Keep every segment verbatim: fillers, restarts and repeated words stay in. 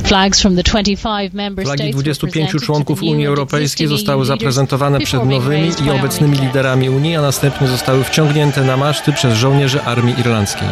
Flagi dwudziestu pięciu członków Unii Europejskiej zostały zaprezentowane przed nowymi i obecnymi liderami Unii, a następnie zostały wciągnięte na maszty przez żołnierzy armii irlandzkiej.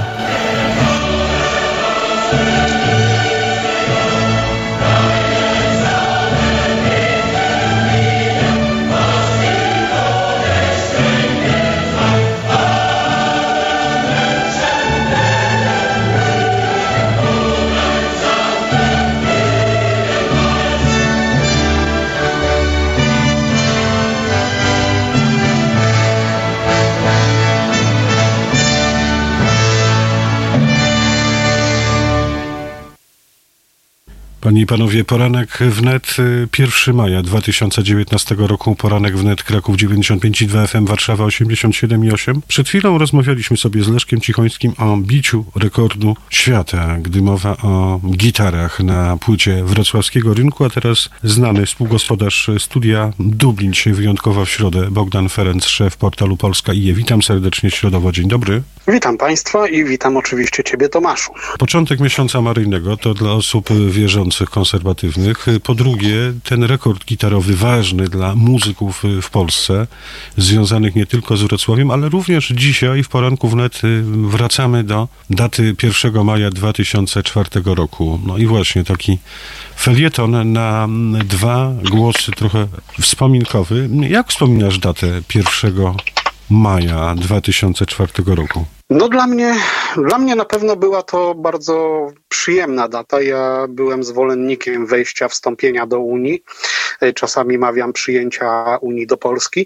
Panie i panowie, poranek wnet, pierwszego maja dwa tysiące dziewiętnastego roku, poranek wnet, Kraków dziewięćdziesiąt pięć i dwa F M, Warszawa osiemdziesiąt siedem i osiem. Przed chwilą rozmawialiśmy sobie z Leszkiem Cichońskim o biciu rekordu świata, gdy mowa o gitarach na płycie wrocławskiego rynku, a teraz znany współgospodarz studia Dublin, dzisiaj wyjątkowo w środę, Bogdan Ferenc, szef portalu Polska i je. Witam serdecznie środowo, dzień dobry. Witam państwa i witam oczywiście ciebie, Tomaszu. Początek miesiąca maryjnego to dla osób wierzących, konserwatywnych. Po drugie, ten rekord gitarowy ważny dla muzyków w Polsce, związanych nie tylko z Wrocławiem, ale również dzisiaj w poranku wnet wracamy do daty pierwszego maja dwa tysiące czwartego roku. No i właśnie taki felieton na dwa głosy, trochę wspominkowy. Jak wspominasz datę pierwszego maja dwa tysiące czwartego roku? No dla mnie, dla mnie na pewno była to bardzo przyjemna data. Ja byłem zwolennikiem wejścia, wstąpienia do Unii. Czasami mawiam przyjęcia Unii do Polski.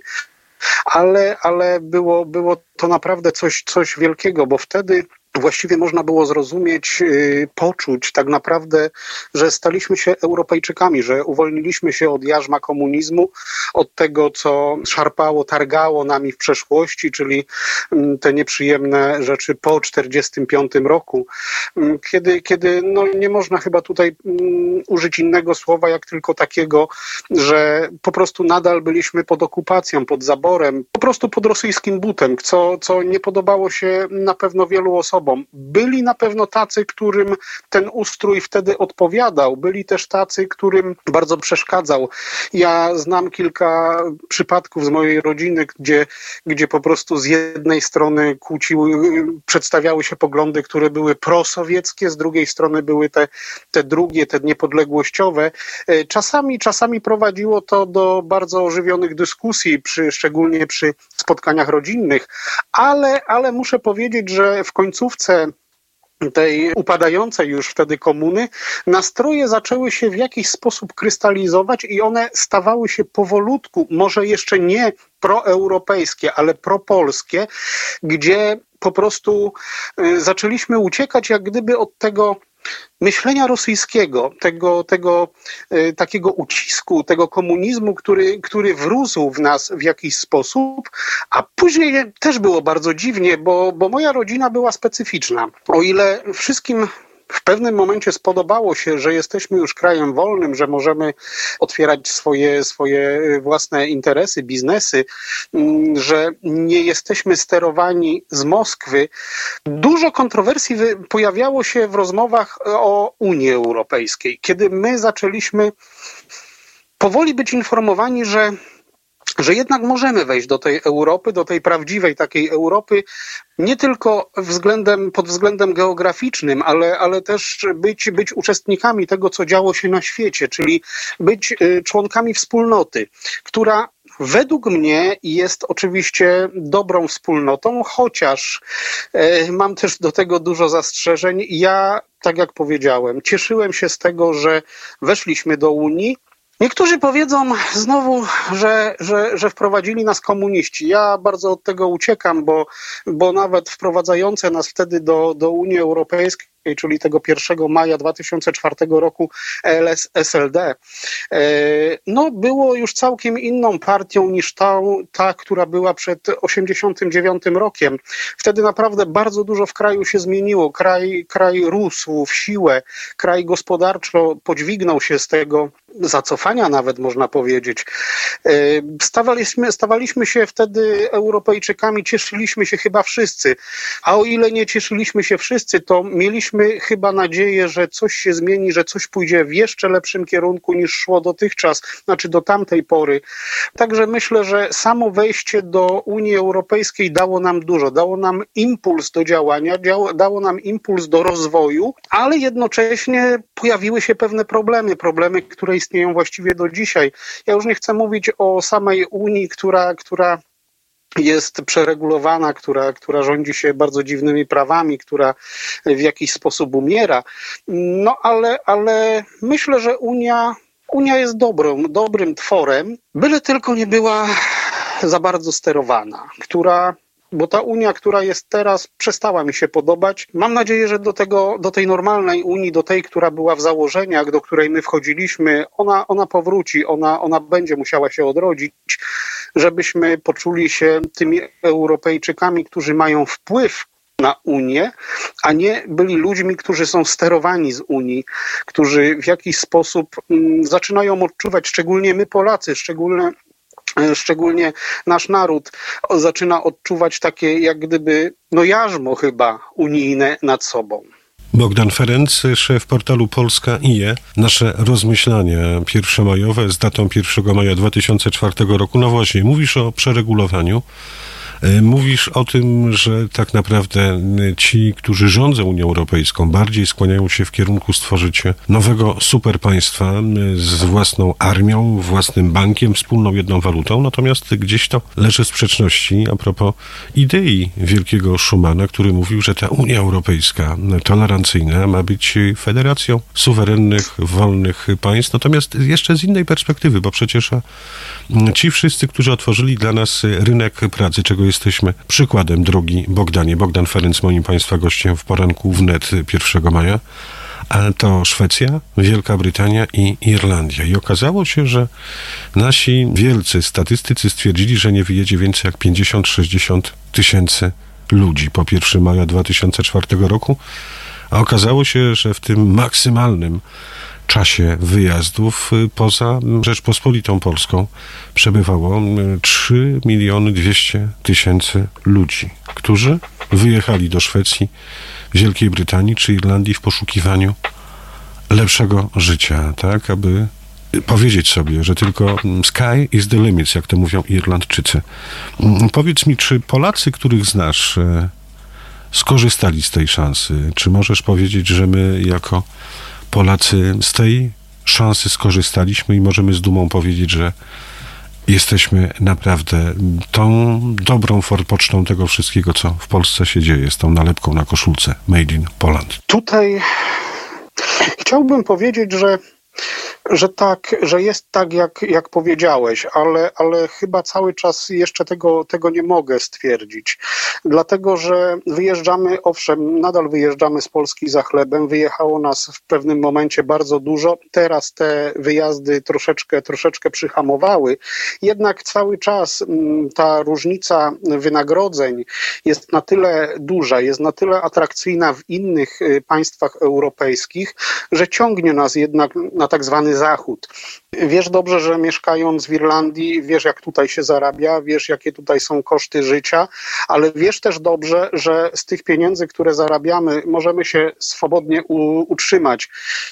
Ale, ale było, było to naprawdę coś, coś wielkiego, bo wtedy właściwie można było zrozumieć, yy, poczuć tak naprawdę, że staliśmy się Europejczykami, że uwolniliśmy się od jarzma komunizmu, od tego, co szarpało, targało nami w przeszłości, czyli yy, te nieprzyjemne rzeczy po czterdziestym piątym roku, yy, kiedy, kiedy no, nie można chyba tutaj yy, użyć innego słowa, jak tylko takiego, że po prostu nadal byliśmy pod okupacją, pod zaborem, po prostu pod rosyjskim butem, co, co nie podobało się na pewno wielu osobom. Byli na pewno tacy, którym ten ustrój wtedy odpowiadał. Byli też tacy, którym bardzo przeszkadzał. Ja znam kilka przypadków z mojej rodziny, gdzie, gdzie po prostu z jednej strony kłóciły, przedstawiały się poglądy, które były prosowieckie, z drugiej strony były te, te drugie, te niepodległościowe. Czasami, czasami prowadziło to do bardzo ożywionych dyskusji, przy, szczególnie przy spotkaniach rodzinnych, ale, ale muszę powiedzieć, że w końcówce tej upadającej już wtedy komuny, nastroje zaczęły się w jakiś sposób krystalizować i one stawały się powolutku, może jeszcze nie proeuropejskie, ale propolskie, gdzie po prostu zaczęliśmy uciekać jak gdyby od tego myślenia rosyjskiego, tego, tego e, takiego ucisku, tego komunizmu, który, który wrósł w nas w jakiś sposób, a później też było bardzo dziwnie, bo, bo moja rodzina była specyficzna. O ile wszystkim w pewnym momencie spodobało się, że jesteśmy już krajem wolnym, że możemy otwierać swoje, swoje własne interesy, biznesy, że nie jesteśmy sterowani z Moskwy. Dużo kontrowersji pojawiało się w rozmowach o Unii Europejskiej, kiedy my zaczęliśmy powoli być informowani, że że jednak możemy wejść do tej Europy, do tej prawdziwej takiej Europy, nie tylko względem, pod względem geograficznym, ale, ale też być, być uczestnikami tego, co działo się na świecie, czyli być członkami wspólnoty, która według mnie jest oczywiście dobrą wspólnotą, chociaż e, mam też do tego dużo zastrzeżeń. Ja, tak jak powiedziałem, cieszyłem się z tego, że weszliśmy do Unii. Niektórzy powiedzą znowu, że, że, że wprowadzili nas komuniści. Ja bardzo od tego uciekam, bo, bo nawet wprowadzające nas wtedy do, do Unii Europejskiej, czyli tego pierwszego maja dwa tysiące czwartego roku S L D, no było już całkiem inną partią niż ta, ta która była przed osiemdziesiątym dziewiątym rokiem. Wtedy naprawdę bardzo dużo w kraju się zmieniło. Kraj, kraj rósł w siłę, kraj gospodarczo podźwignął się z tego zacofania nawet, można powiedzieć. Stawaliśmy, stawaliśmy się wtedy Europejczykami, cieszyliśmy się chyba wszyscy, a o ile nie cieszyliśmy się wszyscy, to mieliśmy mieliśmy chyba nadzieję, że coś się zmieni, że coś pójdzie w jeszcze lepszym kierunku niż szło dotychczas, znaczy do tamtej pory. Także myślę, że samo wejście do Unii Europejskiej dało nam dużo, dało nam impuls do działania, dało nam impuls do rozwoju, ale jednocześnie pojawiły się pewne problemy, problemy, które istnieją właściwie do dzisiaj. Ja już nie chcę mówić o samej Unii, która, która jest przeregulowana, która, która rządzi się bardzo dziwnymi prawami, która w jakiś sposób umiera. No ale, ale myślę, że Unia, Unia jest dobrą, dobrym tworem, byle tylko nie była za bardzo sterowana, która bo ta Unia, która jest teraz, przestała mi się podobać. Mam nadzieję, że do tego, do tej normalnej Unii, do tej, która była w założeniach, do której my wchodziliśmy, ona, ona powróci, ona, ona będzie musiała się odrodzić, żebyśmy poczuli się tymi Europejczykami, którzy mają wpływ na Unię, a nie byli ludźmi, którzy są sterowani z Unii, którzy w jakiś sposób mm, zaczynają odczuwać, szczególnie my Polacy, szczególnie Szczególnie nasz naród zaczyna odczuwać takie jak gdyby, no jarzmo chyba unijne nad sobą. Bogdan Ferenc, szef portalu Polska kropka i e. Nasze rozmyślania pierwszomajowe z datą pierwszego maja dwa tysiące czwartego roku. No właśnie, mówisz o przeregulowaniu. Mówisz o tym, że tak naprawdę ci, którzy rządzą Unią Europejską, bardziej skłaniają się w kierunku stworzyć nowego superpaństwa z własną armią, własnym bankiem, wspólną jedną walutą. Natomiast gdzieś to leży w sprzeczności a propos idei wielkiego Schumana, który mówił, że ta Unia Europejska tolerancyjna ma być federacją suwerennych, wolnych państw. Natomiast jeszcze z innej perspektywy, bo przecież ci wszyscy, którzy otworzyli dla nas rynek pracy, czego jesteśmy przykładem, drogi Bogdanie. Bogdan Ferenc, moim Państwa gościem w poranku wnet pierwszego maja. A to Szwecja, Wielka Brytania i Irlandia. I okazało się, że nasi wielcy statystycy stwierdzili, że nie wyjedzie więcej jak pięćdziesiąt sześćdziesiąt tysięcy ludzi po pierwszego maja dwa tysiące czwartego roku. A okazało się, że w tym maksymalnym czasie wyjazdów poza Rzeczpospolitą Polską przebywało trzy miliony dwieście tysięcy ludzi, którzy wyjechali do Szwecji, Wielkiej Brytanii czy Irlandii w poszukiwaniu lepszego życia, tak, aby powiedzieć sobie, że tylko sky is the limit, jak to mówią Irlandczycy. Powiedz mi, czy Polacy, których znasz, skorzystali z tej szansy? Czy możesz powiedzieć, że my jako Polacy z tej szansy skorzystaliśmy i możemy z dumą powiedzieć, że jesteśmy naprawdę tą dobrą forpocztą tego wszystkiego, co w Polsce się dzieje, z tą nalepką na koszulce Made in Poland? Tutaj chciałbym powiedzieć, że Że tak, że jest tak, jak, jak powiedziałeś, ale, ale chyba cały czas jeszcze tego, tego nie mogę stwierdzić. Dlatego, że wyjeżdżamy, owszem, nadal wyjeżdżamy z Polski za chlebem, wyjechało nas w pewnym momencie bardzo dużo, teraz te wyjazdy troszeczkę, troszeczkę przyhamowały, jednak cały czas ta różnica wynagrodzeń jest na tyle duża, jest na tyle atrakcyjna w innych państwach europejskich, że ciągnie nas jednak na tak zwany Zachód. Wiesz dobrze, że mieszkając w Irlandii, wiesz jak tutaj się zarabia, wiesz jakie tutaj są koszty życia, ale wiesz też dobrze, że z tych pieniędzy, które zarabiamy, możemy się swobodnie u- utrzymać.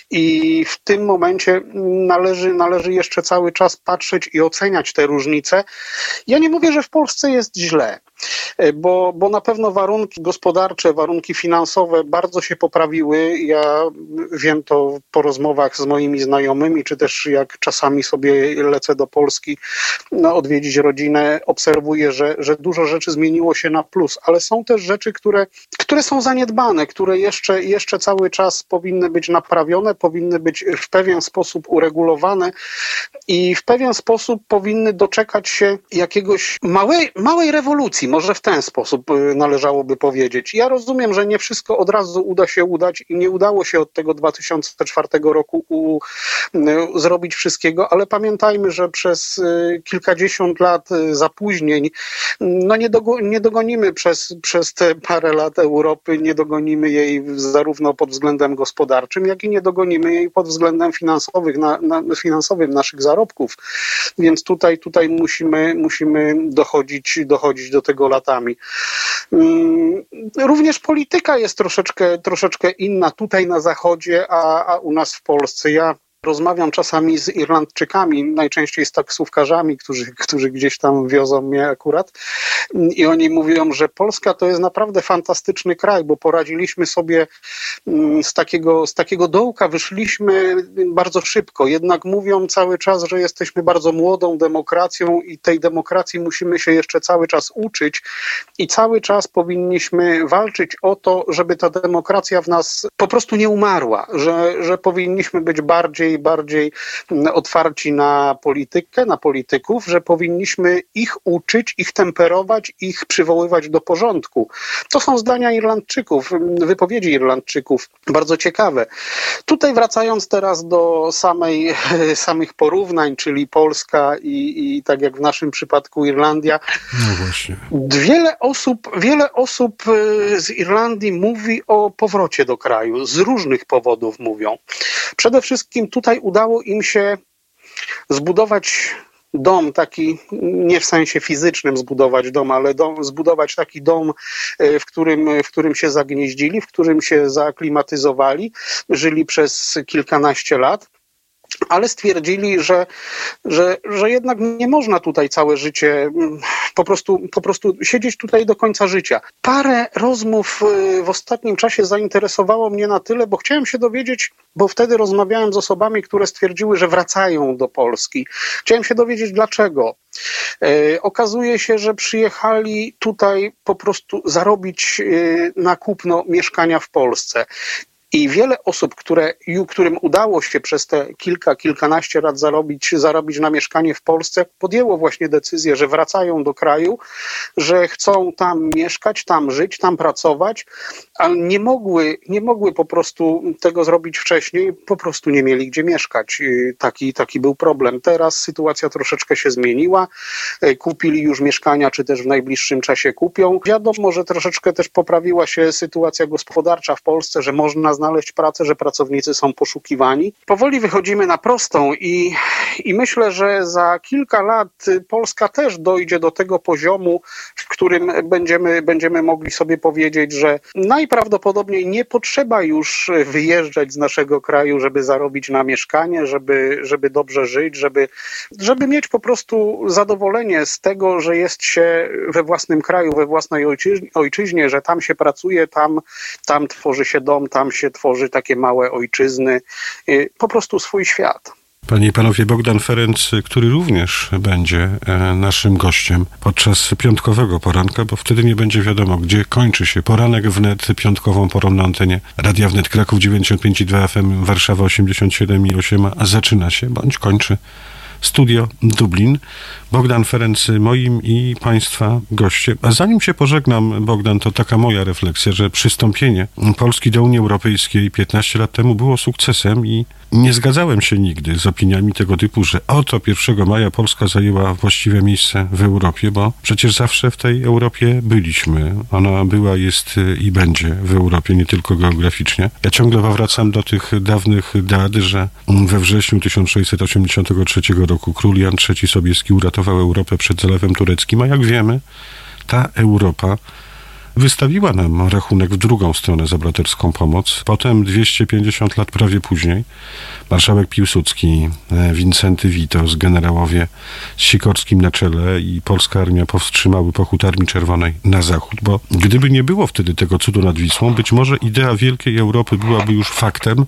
I w tym momencie należy, należy jeszcze cały czas patrzeć i oceniać te różnice. Ja nie mówię, że w Polsce jest źle, bo, bo na pewno warunki gospodarcze, warunki finansowe bardzo się poprawiły. Ja wiem to po rozmowach z moimi znajomymi, czy też jak czasami sobie lecę do Polski no, odwiedzić rodzinę, obserwuję, że, że dużo rzeczy zmieniło się na plus, ale są też rzeczy, które, które są zaniedbane, które jeszcze, jeszcze cały czas powinny być naprawione, powinny być w pewien sposób uregulowane i w pewien sposób powinny doczekać się jakiegoś małej, małej rewolucji, może w ten sposób należałoby powiedzieć. Ja rozumiem, że nie wszystko od razu uda się udać i nie udało się od tego dwa tysiące czwartego roku u, zrobić wszystkiego, ale pamiętajmy, że przez kilkadziesiąt lat zapóźnień no nie, dogo, nie dogonimy przez, przez te parę lat Europy, nie dogonimy jej zarówno pod względem gospodarczym, jak i nie dogonimy jej pod względem finansowych, na, na, finansowym naszych zarobków. Więc tutaj, tutaj musimy, musimy dochodzić, dochodzić do tego tego latami. Również polityka jest troszeczkę, troszeczkę inna tutaj na Zachodzie, a, a u nas w Polsce. Ja rozmawiam czasami z Irlandczykami, najczęściej z taksówkarzami, którzy, którzy gdzieś tam wiozą mnie akurat i oni mówią, że Polska to jest naprawdę fantastyczny kraj, bo poradziliśmy sobie z takiego, z takiego dołka, wyszliśmy bardzo szybko, jednak mówią cały czas, że jesteśmy bardzo młodą demokracją i tej demokracji musimy się jeszcze cały czas uczyć i cały czas powinniśmy walczyć o to, żeby ta demokracja w nas po prostu nie umarła, że, że powinniśmy być bardziej bardziej otwarci na politykę, na polityków, że powinniśmy ich uczyć, ich temperować, ich przywoływać do porządku. To są zdania Irlandczyków, wypowiedzi Irlandczyków, bardzo ciekawe. Tutaj wracając teraz do samej, samych porównań, czyli Polska i, i tak jak w naszym przypadku Irlandia. No właśnie. Wiele osób, wiele osób z Irlandii mówi o powrocie do kraju. Z różnych powodów mówią. Przede wszystkim tutaj udało im się zbudować dom taki, nie w sensie fizycznym zbudować dom, ale dom, zbudować taki dom, w którym, w którym się zagnieździli, w którym się zaaklimatyzowali, żyli przez kilkanaście lat. Ale stwierdzili, że, że, że jednak nie można tutaj całe życie po prostu, po prostu siedzieć tutaj do końca życia. Parę rozmów w ostatnim czasie zainteresowało mnie na tyle, bo chciałem się dowiedzieć, bo wtedy rozmawiałem z osobami, które stwierdziły, że wracają do Polski. Chciałem się dowiedzieć dlaczego. E, okazuje się, że przyjechali tutaj po prostu zarobić e, na kupno mieszkania w Polsce. I wiele osób, które, którym udało się przez te kilka, kilkanaście lat zarobić, zarobić na mieszkanie w Polsce, podjęło właśnie decyzję, że wracają do kraju, że chcą tam mieszkać, tam żyć, tam pracować, ale nie mogły, nie mogły po prostu tego zrobić wcześniej, po prostu nie mieli gdzie mieszkać. Taki, taki był problem. Teraz sytuacja troszeczkę się zmieniła. Kupili już mieszkania, czy też w najbliższym czasie kupią. Wiadomo, że troszeczkę też poprawiła się sytuacja gospodarcza w Polsce, że można znaleźć pracę, że pracownicy są poszukiwani. Powoli wychodzimy na prostą i, i myślę, że za kilka lat Polska też dojdzie do tego poziomu, w którym będziemy, będziemy mogli sobie powiedzieć, że najprawdopodobniej nie potrzeba już wyjeżdżać z naszego kraju, żeby zarobić na mieszkanie, żeby, żeby dobrze żyć, żeby, żeby mieć po prostu zadowolenie z tego, że jest się we własnym kraju, we własnej ojczyźnie, ojczyźnie że tam się pracuje, tam, tam tworzy się dom, tam się tworzy takie małe ojczyzny, po prostu swój świat. Panie i panowie, Bogdan Ferenc, który również będzie naszym gościem podczas piątkowego poranka, bo wtedy nie będzie wiadomo, gdzie kończy się poranek wnet piątkową porą na antenie Radia Wnet Kraków dziewięćdziesiąt pięć i dwa F M, Warszawa osiemdziesiąt siedem i osiem, a zaczyna się, bądź kończy Studio Dublin. Bogdan Ferenc moim i państwa gościem. A zanim się pożegnam, Bogdan, to taka moja refleksja, że przystąpienie Polski do Unii Europejskiej piętnaście lat temu było sukcesem i nie zgadzałem się nigdy z opiniami tego typu, że oto pierwszego maja Polska zajęła właściwe miejsce w Europie, bo przecież zawsze w tej Europie byliśmy. Ona była, jest i będzie w Europie, nie tylko geograficznie. Ja ciągle wracam do tych dawnych dat, że we wrześniu tysiąc sześćset osiemdziesiątego trzeciego roku król Jan trzeci Sobieski uratował Europę przed zalewem tureckim, a jak wiemy, ta Europa wystawiła nam rachunek w drugą stronę za braterską pomoc. Potem dwieście pięćdziesiąt lat prawie później marszałek Piłsudski, Wincenty Witos, generałowie z Sikorskim na czele i polska armia powstrzymały pochód Armii Czerwonej na zachód, bo gdyby nie było wtedy tego cudu nad Wisłą, być może idea wielkiej Europy byłaby już faktem.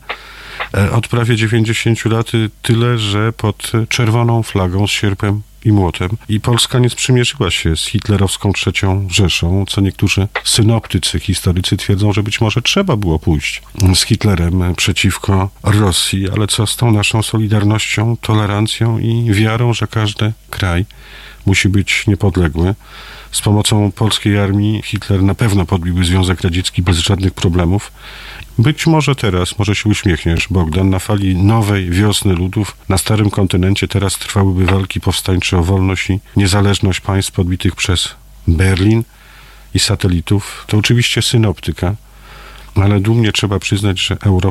Od prawie dziewięćdziesięciu lat tyle, że pod czerwoną flagą z sierpem i młotem. I Polska nie sprzymierzyła się z hitlerowską trzecią Rzeszą, co niektórzy synoptycy, historycy twierdzą, że być może trzeba było pójść z Hitlerem przeciwko Rosji, ale co z tą naszą solidarnością, tolerancją i wiarą, że każdy kraj musi być niepodległy. Z pomocą polskiej armii Hitler na pewno podbiłby Związek Radziecki bez żadnych problemów. Być może teraz, może się uśmiechniesz, Bogdan, na fali nowej wiosny ludów na starym kontynencie teraz trwałyby walki powstańcze o wolność i niezależność państw podbitych przez Berlin i satelitów. To oczywiście synoptyka, ale dumnie trzeba przyznać, że Europa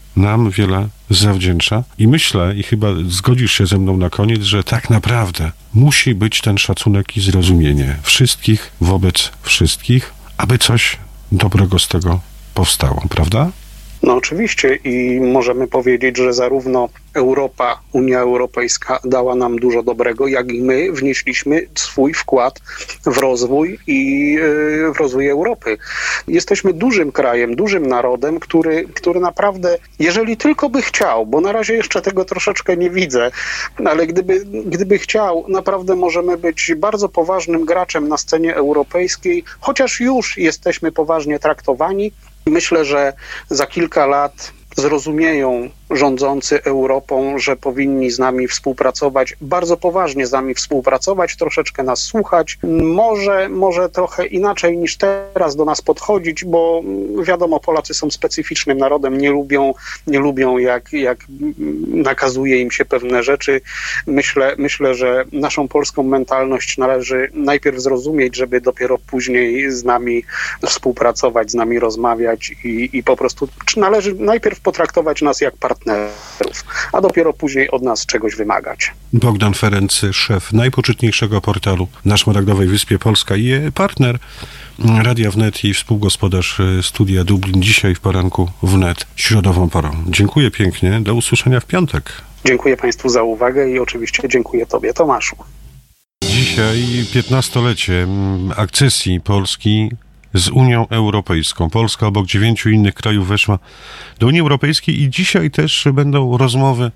nam wiele zawdzięcza i myślę, i chyba zgodzisz się ze mną na koniec, że tak naprawdę musi być ten szacunek i zrozumienie wszystkich wobec wszystkich, aby coś dobrego z tego powstało, prawda? No oczywiście i możemy powiedzieć, że zarówno Europa, Unia Europejska dała nam dużo dobrego, jak i my wnieśliśmy swój wkład w rozwój i w rozwój Europy. Jesteśmy dużym krajem, dużym narodem, który, który naprawdę, jeżeli tylko by chciał, bo na razie jeszcze tego troszeczkę nie widzę, ale gdyby, gdyby chciał, naprawdę możemy być bardzo poważnym graczem na scenie europejskiej, chociaż już jesteśmy poważnie traktowani. Myślę, że za kilka lat zrozumieją rządzący Europą, że powinni z nami współpracować, bardzo poważnie z nami współpracować, troszeczkę nas słuchać, może, może trochę inaczej niż teraz do nas podchodzić, bo wiadomo, Polacy są specyficznym narodem, nie lubią, nie lubią jak, jak nakazuje im się pewne rzeczy. Myślę, myślę, że naszą polską mentalność należy najpierw zrozumieć, żeby dopiero później z nami współpracować, z nami rozmawiać i, i po prostu należy najpierw potraktować nas jak partnerów, a dopiero później od nas czegoś wymagać. Bogdan Ferenc, szef najpoczytniejszego portalu na Szmaragdowej Wyspie Polska i partner Radia Wnet i współgospodarz Studia Dublin, dzisiaj w poranku Wnet środową porą. Dziękuję pięknie, do usłyszenia w piątek. Dziękuję Państwu za uwagę i oczywiście dziękuję Tobie, Tomaszu. Dzisiaj piętnastolecie akcesji Polski z Unią Europejską. Polska obok dziewięciu innych krajów weszła do Unii Europejskiej i dzisiaj też będą rozmowy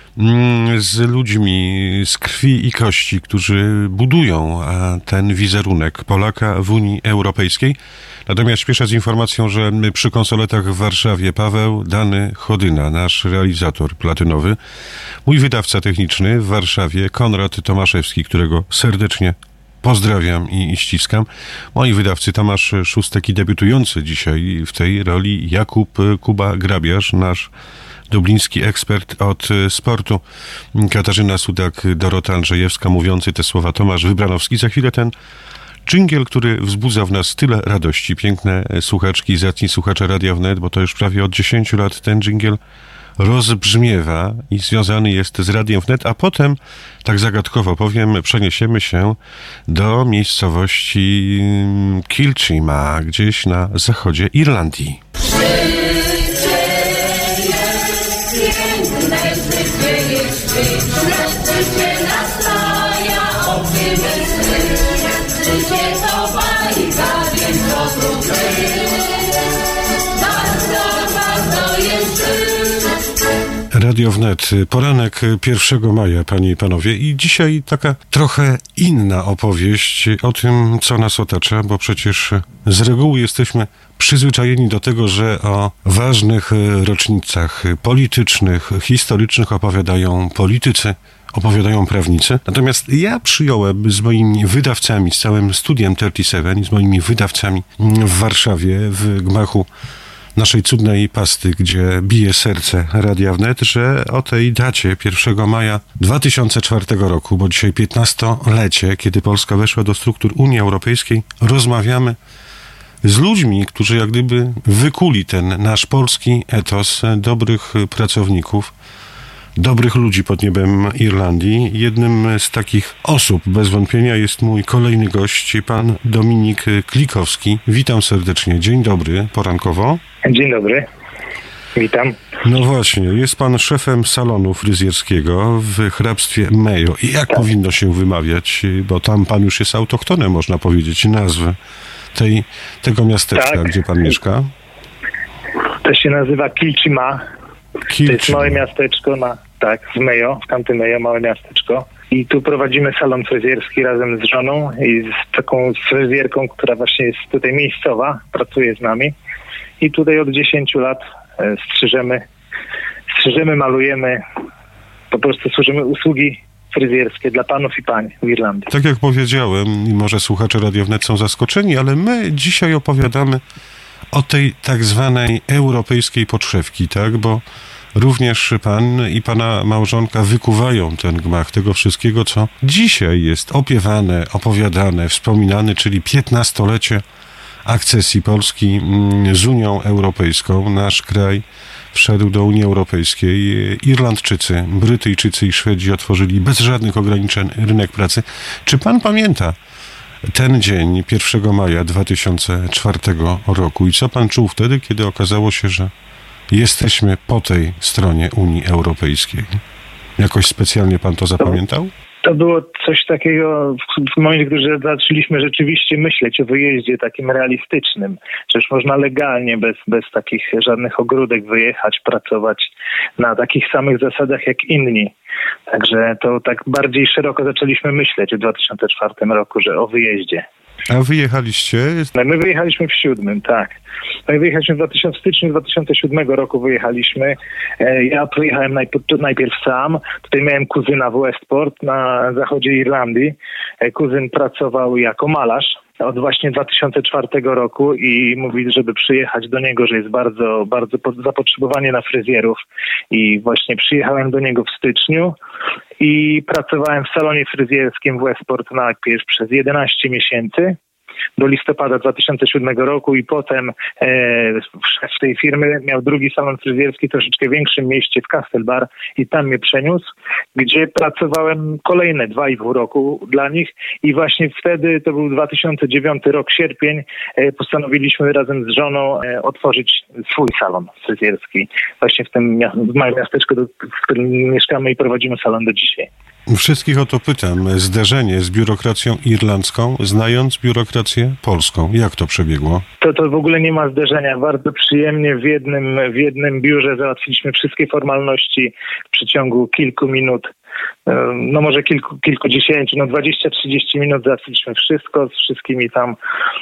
z ludźmi z krwi i kości, którzy budują ten wizerunek Polaka w Unii Europejskiej. Natomiast śpieszę z informacją, że przy konsoletach w Warszawie Paweł Dany Chodyna, nasz realizator platynowy, mój wydawca techniczny w Warszawie Konrad Tomaszewski, którego serdecznie pozdrawiam i, i ściskam. Moi wydawcy Tomasz Szóstek i debiutujący dzisiaj w tej roli Jakub Kuba Grabiarz, nasz dubliński ekspert od sportu, Katarzyna Sudak, Dorota Andrzejewska, mówiący te słowa Tomasz Wybranowski. Za chwilę ten dżingiel, który wzbudza w nas tyle radości. Piękne słuchaczki, zacni słuchacze Radia Wnet, bo to już prawie od dziesięciu lat ten dżingiel rozbrzmiewa i związany jest z Radiem Wnet, a potem, tak zagadkowo powiem, przeniesiemy się do miejscowości Kilchima, gdzieś na zachodzie Irlandii. Radio Wnet, poranek pierwszego maja, panie i panowie, i dzisiaj taka trochę inna opowieść o tym, co nas otacza, bo przecież z reguły jesteśmy przyzwyczajeni do tego, że o ważnych rocznicach politycznych, historycznych opowiadają politycy, opowiadają prawnicy. Natomiast ja przyjąłem z moimi wydawcami, z całym studiem trzydzieści siedem, z moimi wydawcami w Warszawie, w gmachu naszej cudnej pasty, gdzie bije serce Radia Wnet, że o tej dacie pierwszego maja dwa tysiące czwartego roku, bo dzisiaj piętnastolecie, kiedy Polska weszła do struktur Unii Europejskiej, rozmawiamy z ludźmi, którzy jak gdyby wykuli ten nasz polski etos dobrych pracowników, dobrych ludzi pod niebem Irlandii. Jednym z takich osób bez wątpienia jest mój kolejny gość, pan Dominik Klikowski. Witam serdecznie. Dzień dobry, porankowo. Dzień dobry. Witam. No właśnie, jest pan szefem salonu fryzjerskiego w hrabstwie Mayo. I jak tak powinno się wymawiać, bo tam pan już jest autochtonem, można powiedzieć, nazwy tej, tego miasteczka, tak, gdzie pan mieszka? To się nazywa Kilchima. Kilchima. To jest małe miasteczko, na, tak, z Mayo, w County Mayo, małe miasteczko. I tu prowadzimy salon fryzjerski razem z żoną i z taką fryzjerką, która właśnie jest tutaj miejscowa, pracuje z nami. I tutaj od dziesięciu lat strzyżemy, strzyżemy, malujemy, po prostu służymy usługi fryzjerskie dla panów i pań w Irlandii. Tak jak powiedziałem, i może słuchacze Radio Wnet są zaskoczeni, ale my dzisiaj opowiadamy o tej tak zwanej europejskiej podszewki, tak? Bo również pan i pana małżonka wykuwają ten gmach tego wszystkiego, co dzisiaj jest opiewane, opowiadane, wspominane, czyli piętnastolecie akcesji Polski z Unią Europejską. Nasz kraj wszedł do Unii Europejskiej. Irlandczycy, Brytyjczycy i Szwedzi otworzyli bez żadnych ograniczeń rynek pracy. Czy pan pamięta ten dzień, pierwszego maja dwa tysiące czwartego roku i co pan czuł wtedy, kiedy okazało się, że jesteśmy po tej stronie Unii Europejskiej? Jakoś specjalnie pan to zapamiętał? To było coś takiego w momencie, gdy zaczęliśmy rzeczywiście myśleć o wyjeździe takim realistycznym, że już można legalnie, bez, bez takich żadnych ogródek wyjechać, pracować na takich samych zasadach jak inni. Także to tak bardziej szeroko zaczęliśmy myśleć w dwa tysiące czwartym roku, że o wyjeździe. A wyjechaliście? My wyjechaliśmy w siódmym, tak. My wyjechaliśmy w, w styczniu dwa tysiące siódmego roku wyjechaliśmy. Ja pojechałem najpierw, najpierw sam. Tutaj miałem kuzyna w Westport na zachodzie Irlandii. Kuzyn pracował jako malarz od właśnie dwa tysiące czwartego roku i mówi, żeby przyjechać do niego, że jest bardzo, bardzo zapotrzebowanie na fryzjerów. I właśnie przyjechałem do niego w styczniu i pracowałem w salonie fryzjerskim w Westport najpierw przez jedenaście miesięcy. Do listopada dwa tysiące siódmego roku i potem e, szef tej firmy miał drugi salon fryzjerski w troszeczkę większym mieście w Castlebar i tam mnie przeniósł, gdzie pracowałem kolejne dwa i pół roku dla nich i właśnie wtedy, to był dwa tysiące dziewiąty rok, sierpień, e, postanowiliśmy razem z żoną e, otworzyć swój salon fryzjerski właśnie w tym w małym miasteczku, w którym mieszkamy i prowadzimy salon do dzisiaj. Wszystkich o to pytam. Zderzenie z biurokracją irlandzką, znając biurokrację polską. Jak to przebiegło? To, to w ogóle nie ma zderzenia. Bardzo przyjemnie w jednym, w jednym biurze załatwiliśmy wszystkie formalności w przeciągu kilku minut. No może kilku, kilkudziesięciu, no dwadzieścia trzydzieści minut załatwiliśmy wszystko z wszystkimi tam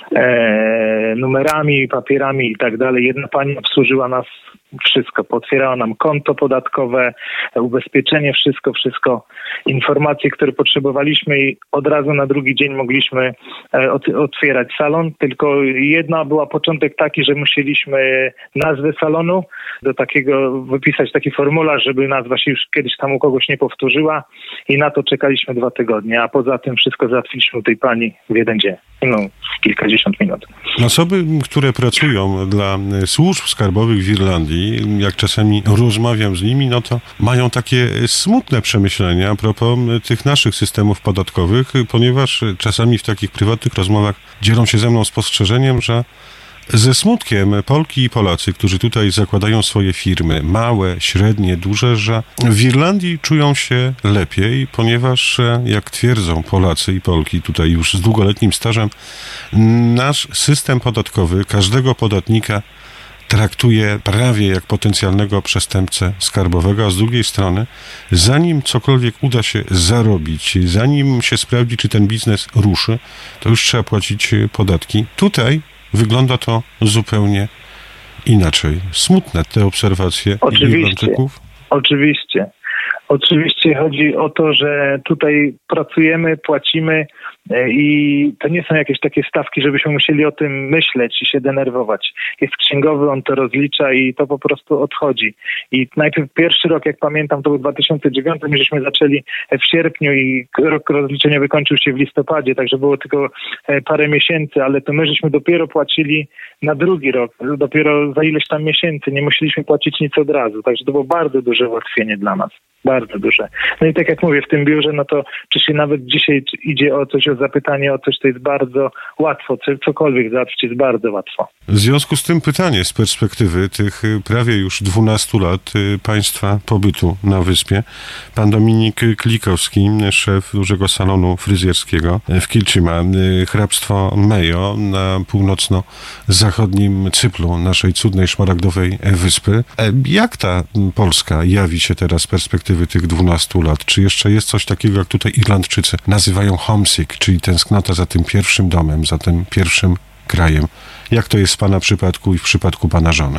e, numerami, papierami i tak dalej. Jedna pani obsłużyła nas wszystko, potwierała nam konto podatkowe, ubezpieczenie, wszystko, wszystko, informacje, które potrzebowaliśmy i od razu na drugi dzień mogliśmy otwierać salon, tylko jedna była początek taki, że musieliśmy nazwę salonu, do takiego wypisać taki formularz, żeby nazwa się już kiedyś tam u kogoś nie powtórzyła i na to czekaliśmy dwa tygodnie, a poza tym wszystko załatwiliśmy u tej pani w jeden dzień, no kilkadziesiąt minut. Osoby, które pracują dla służb skarbowych w Irlandii, jak czasami rozmawiam z nimi, no to mają takie smutne przemyślenia a propos tych naszych systemów podatkowych, ponieważ czasami w takich prywatnych rozmowach dzielą się ze mną spostrzeżeniem, że ze smutkiem Polki i Polacy, którzy tutaj zakładają swoje firmy, małe, średnie, duże, że w Irlandii czują się lepiej, ponieważ, jak twierdzą Polacy i Polki tutaj już z długoletnim stażem, nasz system podatkowy każdego podatnika traktuje prawie jak potencjalnego przestępcę skarbowego, a z drugiej strony, zanim cokolwiek uda się zarobić, zanim się sprawdzi, czy ten biznes ruszy, to już trzeba płacić podatki. Tutaj wygląda to zupełnie inaczej. Smutne te obserwacje Irlandczyków. Oczywiście. Oczywiście chodzi o to, że tutaj pracujemy, płacimy i to nie są jakieś takie stawki, żebyśmy musieli o tym myśleć i się denerwować. Jest księgowy, on to rozlicza i to po prostu odchodzi. I najpierw pierwszy rok, jak pamiętam, to był dwa tysiące dziewiąty, my żeśmy zaczęli w sierpniu i rok rozliczeniowy kończył się w listopadzie, także było tylko parę miesięcy, ale to my żeśmy dopiero płacili na drugi rok, dopiero za ileś tam miesięcy, nie musieliśmy płacić nic od razu, także to było bardzo duże ułatwienie dla nas. Bardzo duże. No i tak jak mówię, w tym biurze, no to czy się nawet dzisiaj idzie o coś, o zapytanie o coś, to jest bardzo łatwo. Cokolwiek załatwić jest bardzo łatwo. W związku z tym pytanie z perspektywy tych prawie już dwunastu lat państwa pobytu na wyspie. Pan Dominik Klikowski, szef dużego salonu fryzjerskiego w Kilchima, hrabstwo Mayo na północno-zachodnim cyplu naszej cudnej, szmaragdowej wyspy. Jak ta Polska jawi się teraz z perspektywy tych dwunastu lat? Czy jeszcze jest coś takiego, jak tutaj Irlandczycy nazywają homesick, czyli tęsknota za tym pierwszym domem, za tym pierwszym krajem? Jak to jest w pana przypadku i w przypadku pana żony?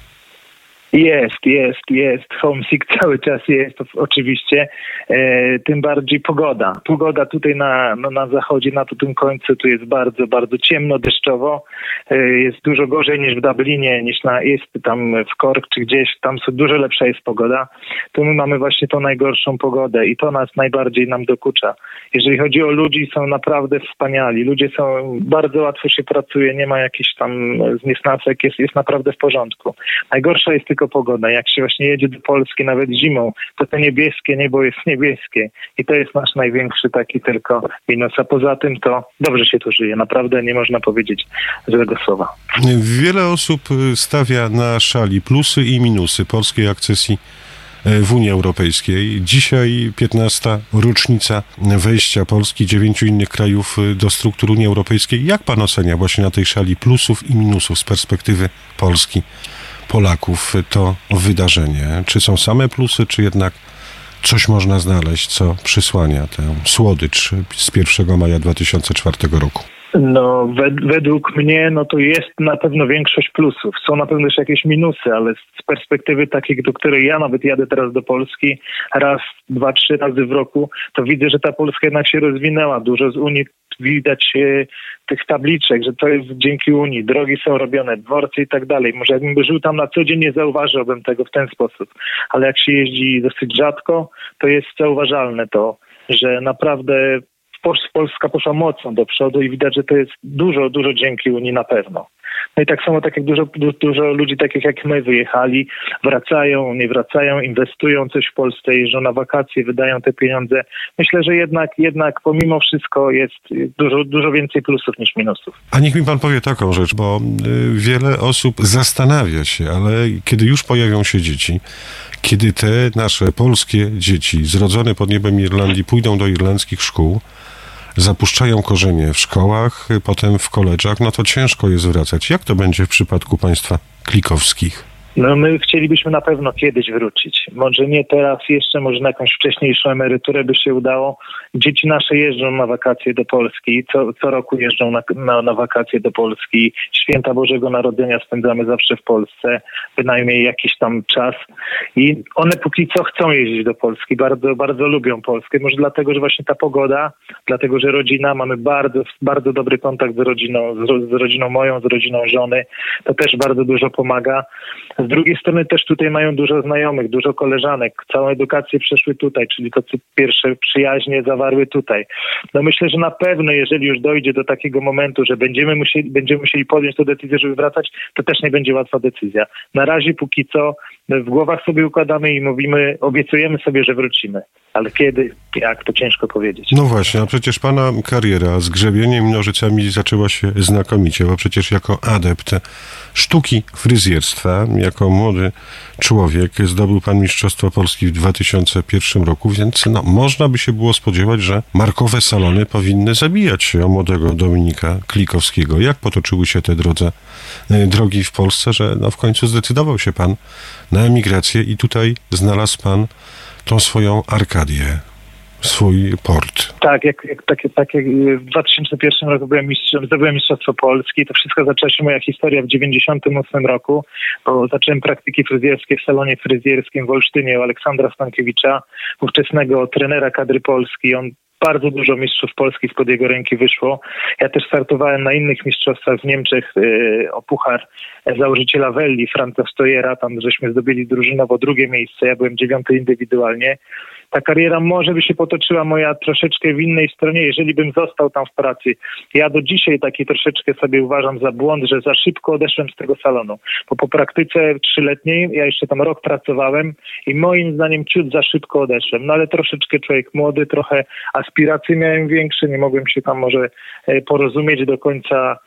Jest, jest, jest. Homesick cały czas jest, oczywiście. E, tym bardziej pogoda. Pogoda tutaj na, no, na zachodzie, na tym końcu, tu jest bardzo, bardzo ciemno, deszczowo. E, jest dużo gorzej niż w Dublinie, niż na, jest tam w Cork czy gdzieś. Tam dużo lepsza jest pogoda. Tu my mamy właśnie tą najgorszą pogodę i to nas najbardziej nam dokucza. Jeżeli chodzi o ludzi, są naprawdę wspaniali. Ludzie są, bardzo łatwo się pracuje, nie ma jakichś tam zniesnacek, jest, jest naprawdę w porządku. Najgorsza jest tylko pogoda. Jak się właśnie jedzie do Polski nawet zimą, to to niebieskie niebo jest niebieskie i to jest nasz największy taki tylko minus. A poza tym to dobrze się tu żyje. Naprawdę nie można powiedzieć złego słowa. Wiele osób stawia na szali plusy i minusy polskiej akcesji w Unii Europejskiej. Dzisiaj piętnasta rocznica wejścia Polski i dziewięciu innych krajów do struktur Unii Europejskiej. Jak pan ocenia właśnie na tej szali plusów i minusów z perspektywy Polski, Polaków to wydarzenie? Czy są same plusy, czy jednak coś można znaleźć, co przysłania tę słodycz z pierwszego maja dwa tysiące czwartego roku? No, wed- według mnie, no to jest na pewno większość plusów. Są na pewno też jakieś minusy, ale z perspektywy takiej, do której ja nawet jadę teraz do Polski raz, dwa, trzy razy w roku, to widzę, że ta Polska jednak się rozwinęła. Dużo z Unii widać e, tych tabliczek, że to jest dzięki Unii. Drogi są robione, dworce i tak dalej. Może jakbym żył tam na co dzień, nie zauważyłbym tego w ten sposób. Ale jak się jeździ dosyć rzadko, to jest zauważalne to, że naprawdę Polska poszła mocno do przodu i widać, że to jest dużo, dużo dzięki Unii na pewno. No i tak samo tak jak dużo, dużo ludzi takich jak my wyjechali, wracają, nie wracają, inwestują coś w Polsce, jeżdżą na wakacje, wydają te pieniądze. Myślę, że jednak, jednak pomimo wszystko jest dużo, dużo więcej plusów niż minusów. A niech mi pan powie taką rzecz, bo wiele osób zastanawia się, ale kiedy już pojawią się dzieci, kiedy te nasze polskie dzieci zrodzone pod niebem Irlandii pójdą do irlandzkich szkół, zapuszczają korzenie w szkołach, potem w koledżach, no to ciężko jest wracać. Jak to będzie w przypadku państwa klikowskich? No my chcielibyśmy na pewno kiedyś wrócić. Może nie teraz jeszcze, może na jakąś wcześniejszą emeryturę by się udało. Dzieci nasze jeżdżą na wakacje do Polski. Co, co roku jeżdżą na, na, na wakacje do Polski. Święta Bożego Narodzenia spędzamy zawsze w Polsce. Bynajmniej jakiś tam czas. I one póki co chcą jeździć do Polski. Bardzo, bardzo lubią Polskę. Może dlatego, że właśnie ta pogoda, dlatego, że rodzina, mamy bardzo, bardzo dobry kontakt z rodziną, z, z rodziną moją, z rodziną żony. To też bardzo dużo pomaga. Z drugiej strony też tutaj mają dużo znajomych, dużo koleżanek. Całą edukację przeszły tutaj, czyli to pierwsze przyjaźnie zawarły tutaj. No myślę, że na pewno, jeżeli już dojdzie do takiego momentu, że będziemy musieli, będziemy musieli podjąć tę decyzję, żeby wracać, to też nie będzie łatwa decyzja. Na razie póki co w głowach sobie układamy i mówimy, obiecujemy sobie, że wrócimy. Ale kiedy, jak, to ciężko powiedzieć. No właśnie, a przecież pana kariera z grzebieniem i nożycami zaczęła się znakomicie, bo przecież jako adept sztuki fryzjerstwa, jako młody człowiek zdobył pan Mistrzostwo Polski w dwa tysiące pierwszym roku, więc no, można by się było spodziewać, że markowe salony powinny zabijać się o młodego Dominika Klikowskiego. Jak potoczyły się te drodze, drogi w Polsce, że no, w końcu zdecydował się pan na emigrację i tutaj znalazł pan tą swoją Arkadię, swój port. Tak, jak, jak, tak, tak jak w dwa tysiące pierwszym roku byłem mistrzem, zdobyłem Mistrzostwo Polski. To wszystko zaczęła się moja historia w dziewięćdziesiątym ósmym roku, bo zacząłem praktyki fryzjerskie w salonie fryzjerskim w Olsztynie u Aleksandra Stankiewicza, ówczesnego trenera kadry Polski. On bardzo dużo mistrzów Polski spod jego ręki wyszło. Ja też startowałem na innych mistrzostwach w Niemczech yy, o puchar założyciela Welli, Franca Stojera. Tam żeśmy zdobyli drużynowo drugie miejsce. Ja byłem dziewiąty indywidualnie. Ta kariera może by się potoczyła moja troszeczkę w innej stronie, jeżeli bym został tam w pracy. Ja do dzisiaj taki troszeczkę sobie uważam za błąd, że za szybko odeszłem z tego salonu. Bo po praktyce trzyletniej, ja jeszcze tam rok pracowałem i moim zdaniem ciut za szybko odeszłem. No ale troszeczkę człowiek młody, trochę aspiracje miałem większe, nie mogłem się tam może porozumieć do końca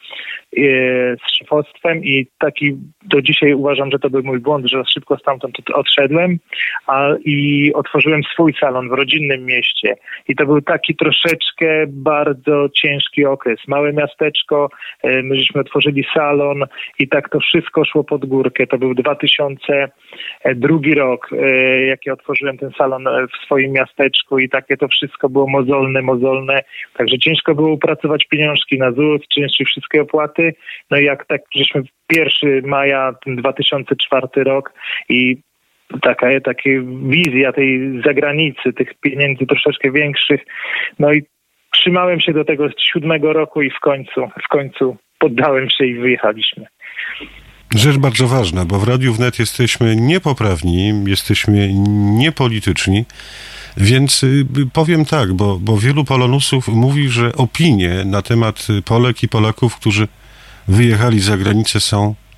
z szefostwem i taki do dzisiaj uważam, że to był mój błąd, że szybko stamtąd odszedłem a, i otworzyłem swój salon w rodzinnym mieście i to był taki troszeczkę bardzo ciężki okres. Małe miasteczko, my żeśmy otworzyli salon i tak to wszystko szło pod górkę. To był dwa tysiące drugi rok, jak ja otworzyłem ten salon w swoim miasteczku i takie to wszystko było mozolne, mozolne, także ciężko było upracować pieniążki na Z U S, czy wszystkie opłaty. No i jak tak, żeśmy pierwszego maja dwa tysiące czwarty rok i taka, taka wizja tej zagranicy, tych pieniędzy troszeczkę większych, no i trzymałem się do tego siódmego roku i w końcu, w końcu poddałem się i wyjechaliśmy. Rzecz bardzo ważna, bo w Radiu Wnet jesteśmy niepoprawni, jesteśmy niepolityczni, więc powiem tak, bo, bo wielu polonusów mówi, że opinie na temat Polek i Polaków, którzy wyjechali za granicę, są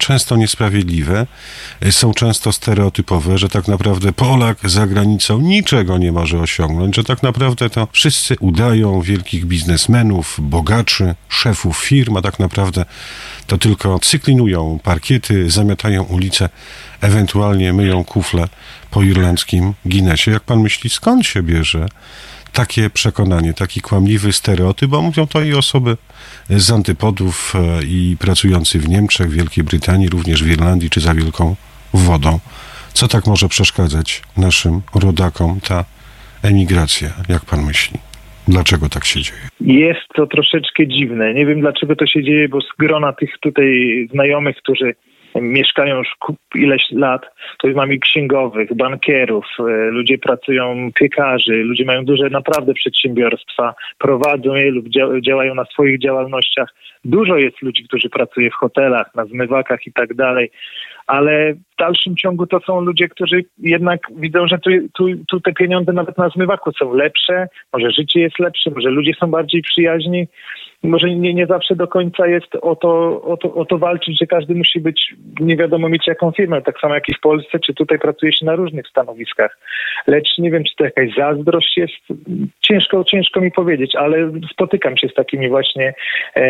często niesprawiedliwe, są często stereotypowe, że tak naprawdę Polak za granicą niczego nie może osiągnąć, że tak naprawdę to wszyscy udają wielkich biznesmenów, bogaczy, szefów firm, a tak naprawdę to tylko cyklinują parkiety, zamiatają ulice, ewentualnie myją kufle po irlandzkim Guinnessie. Jak pan myśli, skąd się bierze takie przekonanie, taki kłamliwy stereotyp, bo mówią to i osoby z antypodów i pracujący w Niemczech, w Wielkiej Brytanii, również w Irlandii czy za wielką wodą. Co tak może przeszkadzać naszym rodakom, ta emigracja, jak pan myśli? Dlaczego tak się dzieje? Jest to troszeczkę dziwne. Nie wiem, dlaczego to się dzieje, bo z grona tych tutaj znajomych, którzy mieszkają już ileś lat, to mamy księgowych, bankierów, ludzie pracują, piekarzy, ludzie mają duże naprawdę przedsiębiorstwa, prowadzą je lub działają na swoich działalnościach. Dużo jest ludzi, którzy pracują w hotelach, na zmywakach i tak dalej, ale w dalszym ciągu to są ludzie, którzy jednak widzą, że tu, tu, tu te pieniądze nawet na zmywaku są lepsze, może życie jest lepsze, może ludzie są bardziej przyjaźni. Może nie, nie zawsze do końca jest o to, o, to, o to walczyć, że każdy musi być, nie wiadomo mieć jaką firmę, tak samo jak i w Polsce, czy tutaj pracuje się na różnych stanowiskach. Lecz nie wiem, czy to jakaś zazdrość jest, ciężko, ciężko mi powiedzieć, ale spotykam się z takimi właśnie e,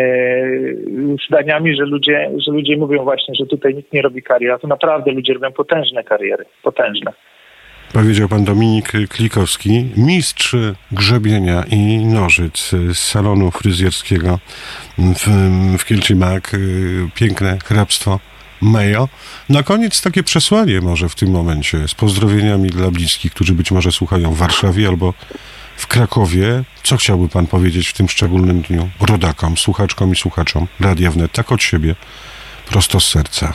zdaniami, że ludzie, że ludzie mówią właśnie, że tutaj nikt nie robi kariery, a to naprawdę ludzie robią potężne kariery, potężne. Powiedział pan Dominik Klikowski, mistrz grzebienia i nożyc z salonu fryzjerskiego w, w Kilcimak, piękne hrabstwo Mayo. Na koniec takie przesłanie może w tym momencie z pozdrowieniami dla bliskich, którzy być może słuchają w Warszawie albo w Krakowie. Co chciałby pan powiedzieć w tym szczególnym dniu rodakom, słuchaczkom i słuchaczom Radia Wnet, tak od siebie, prosto z serca?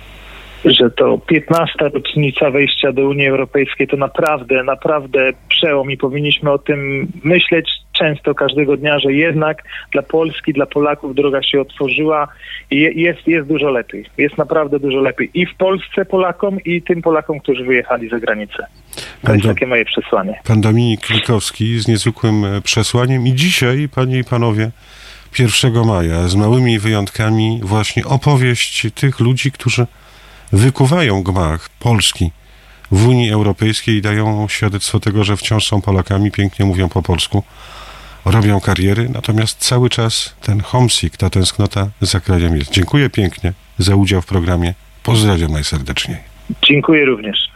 Że to piętnasta rocznica wejścia do Unii Europejskiej to naprawdę, naprawdę przełom i powinniśmy o tym myśleć często, każdego dnia, że jednak dla Polski, dla Polaków droga się otworzyła i jest, jest dużo lepiej. Jest naprawdę dużo lepiej i w Polsce Polakom, i tym Polakom, którzy wyjechali za granicę. To jest takie moje przesłanie. Pan Dominik Klikowski z niezwykłym przesłaniem i dzisiaj, panie i panowie, pierwszego maja z małymi wyjątkami właśnie opowieść tych ludzi, którzy wykuwają gmach Polski w Unii Europejskiej i dają świadectwo tego, że wciąż są Polakami, pięknie mówią po polsku, robią kariery, natomiast cały czas ten homesick, ta tęsknota za krajem jest. Dziękuję pięknie za udział w programie. Pozdrawiam najserdeczniej. Dziękuję również.